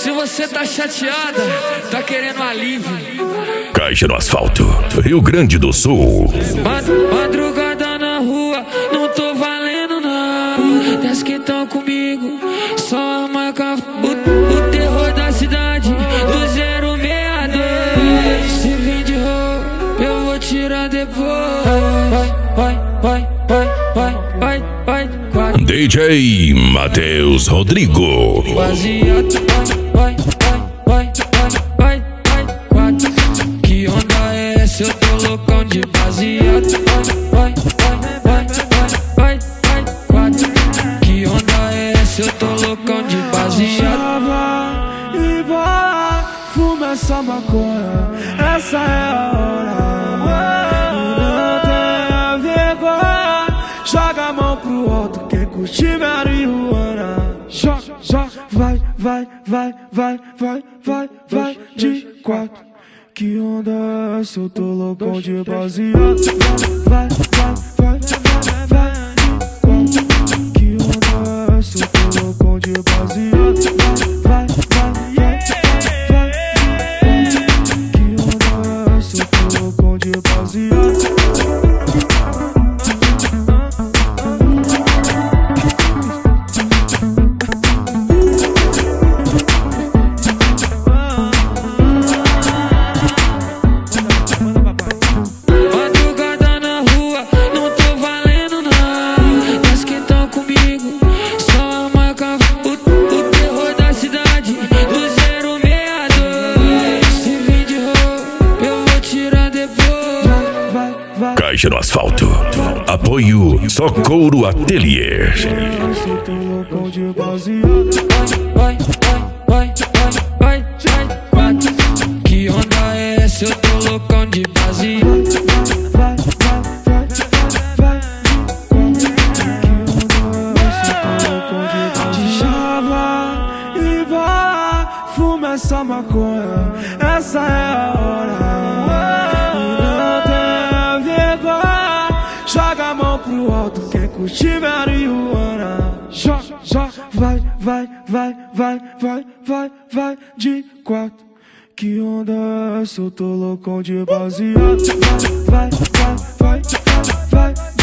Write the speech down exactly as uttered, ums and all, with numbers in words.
Se você tá chateada, tá querendo alívio, Caixa no Asfalto, Rio Grande do Sul. madrugada na rua, não tô valendo não. E as que tão comigo, só a marca. O, o terror da cidade, do zero seis dois. Se vir de roupa, eu vou tirar depois. Vai, vai, vai, vai, vai, vai, vai. D J Matheus Rodrigo. Baseado, vai, vai, vai, vai, vai, vai, quatro. Que onda é essa? Eu tô loucão de baseado. Vai, vai, vai, vai, vai, vai, quatro. Que onda é essa? Eu tô loucão de baseado. E bola, fuma essa maconha, essa é a hora. Não tenha vergonha, joga a mão pro alto, quem curtir marihuana. Joga, joga, vai, vai, vai, vai, vai, vai, vai, de quatro. Que onda é essa? Eu tô loucão de baseado. Vai, vai, vai, vai, vai, de quatro. Que onda é essa? Eu tô loucão de baseado. Vai, vai, vai, vai, vai, de quatro. Que onda é essa? Eu tô loucão de baseado. Caixa no Asfalto, apoio Socorro Atelier. Vai, vai, vai, vai, vai, vai, que onda é essa? Eu tô loucão de baseado. Vai, vai, vai, vai, de chava e bola, fuma essa maconha, essa é a hora. Joga a mão pro alto, quem curtir marihuana. Joga, joga, vai, vai, vai, vai, vai, vai, vai, de quatro. Que onda é essa? Eu tô loucão de baseado. Vai, vai, vai, vai, vai, vai.